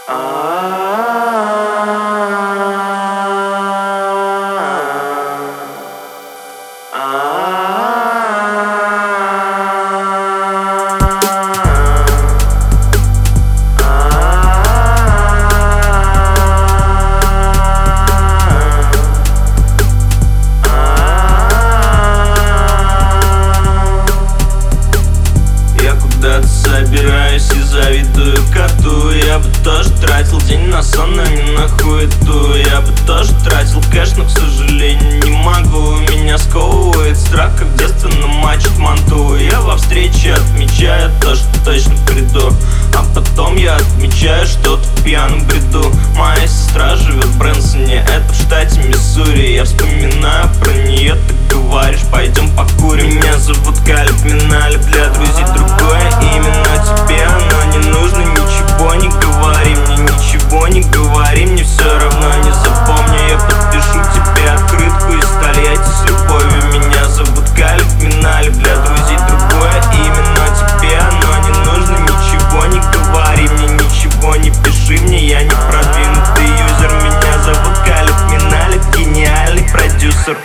Собираюсь и завидую коту. Я бы тоже тратил день на сон, а не на хуету. Я бы тоже тратил кэш, но, к сожалению, не могу. Меня сковывает страх, как в детстве намачить манту. Я во встрече отмечаю то, что точно приду, а потом я отмечаю что-то в пьяном бреду. Моя сестра живет в Брэнсоне, это в штате Миссури. Я вспоминаю про нее, ты говоришь, пойдем покурим. Меня зовут Калиб Миналиб, для друзей другое имя, но тебе оно не нужно. Ничего не говори мне, ничего не говори мне, все равно не запомню. Я подпишу тебе открытку из Тольятти с любовью. Меня зовут Калиб Миналиб, для друзей другое имя, но тебе оно не нужно. Ничего не говори мне, ничего не пиши мне, я не продвинутый юзер. Меня зовут Калиб Миналиб, гениальный продюсер.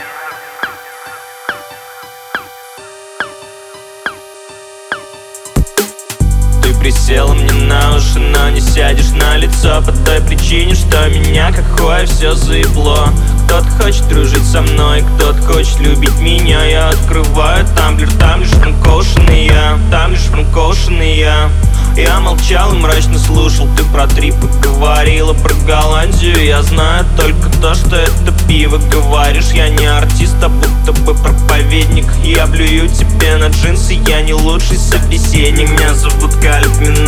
Присела мне на уши, но не сядешь на лицо, по той причине, что меня как хуй все заебло. Кто-то хочет дружить со мной, кто-то хочет любить меня. Я открываю тамблер, там лишь франкоушен и я, там лишь франкоушен и я. Я молчал и мрачно слушал, ты про трипы говорила, про Голландию. Я знаю только то, что это пиво. Говоришь, я не артист, а будто бы проповедник. Я блюю тебе на джинсы, я не лучший собеседник. Меня зовут Калиб Миналиб.